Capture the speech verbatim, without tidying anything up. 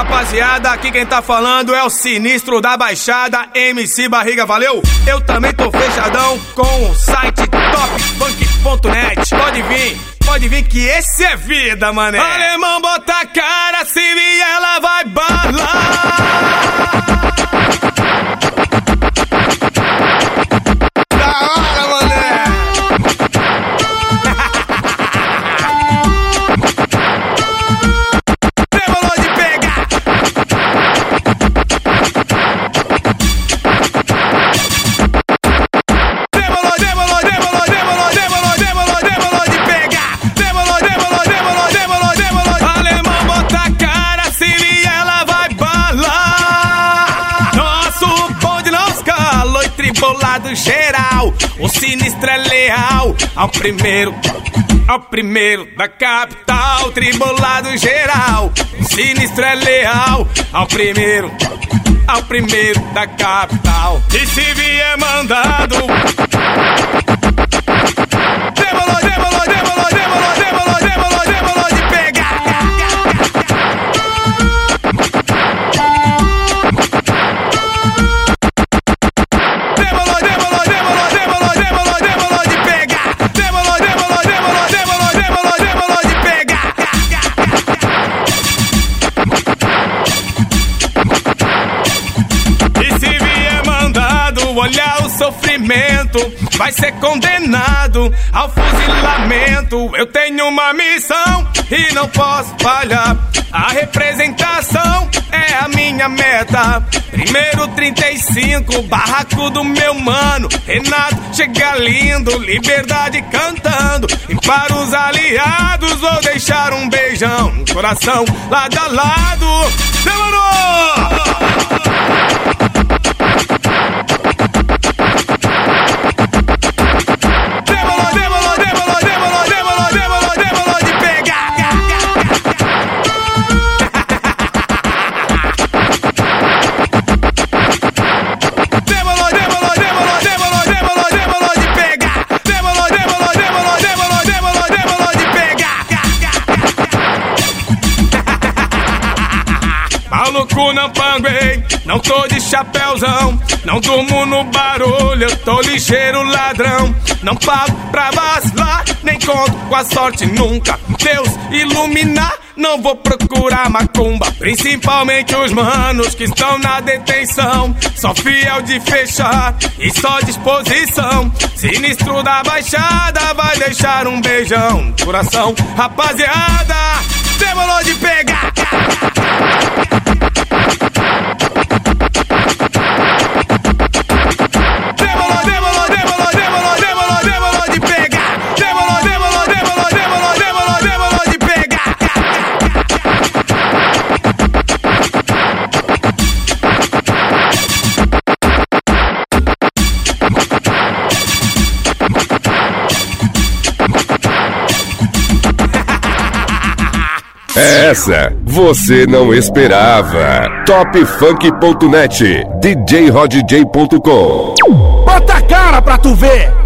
Rapaziada, aqui quem tá falando é o sinistro da Baixada, M C Barriga, valeu? Eu também tô fechadão com o site top funk ponto net. Pode vir, pode vir que esse é vida, mané. Alemão bota a cara, se vier ela vai balar. Geral, o sinistro é leal ao primeiro, ao primeiro da capital. Tribolado geral, o sinistro é leal ao primeiro, ao primeiro da capital. E se vier mandado, demolou, demolou, demolou, demolou, demolou, demolou, demolou de pegar. Olhar o sofrimento, vai ser condenado ao fuzilamento. Eu tenho uma missão e não posso falhar. A representação é a minha meta. Primeiro trinta e cinco, barraco do meu mano Renato, chega lindo, liberdade cantando. E para os aliados vou deixar um beijão no coração, lado a lado. Demorou! Maluco, não panguei, não tô de chapéuzão, não durmo no barulho, eu tô ligeiro ladrão. Não pago pra vacilar, nem conto com a sorte nunca. Deus iluminar, não vou procurar macumba. Principalmente os manos que estão na detenção. Só fiel de fechar e só disposição. Sinistro da Baixada vai deixar um beijão no coração. Rapaziada, demorou de pegar. Essa você não esperava. top funk ponto net, d j rod j ponto com. Bota a cara pra tu ver.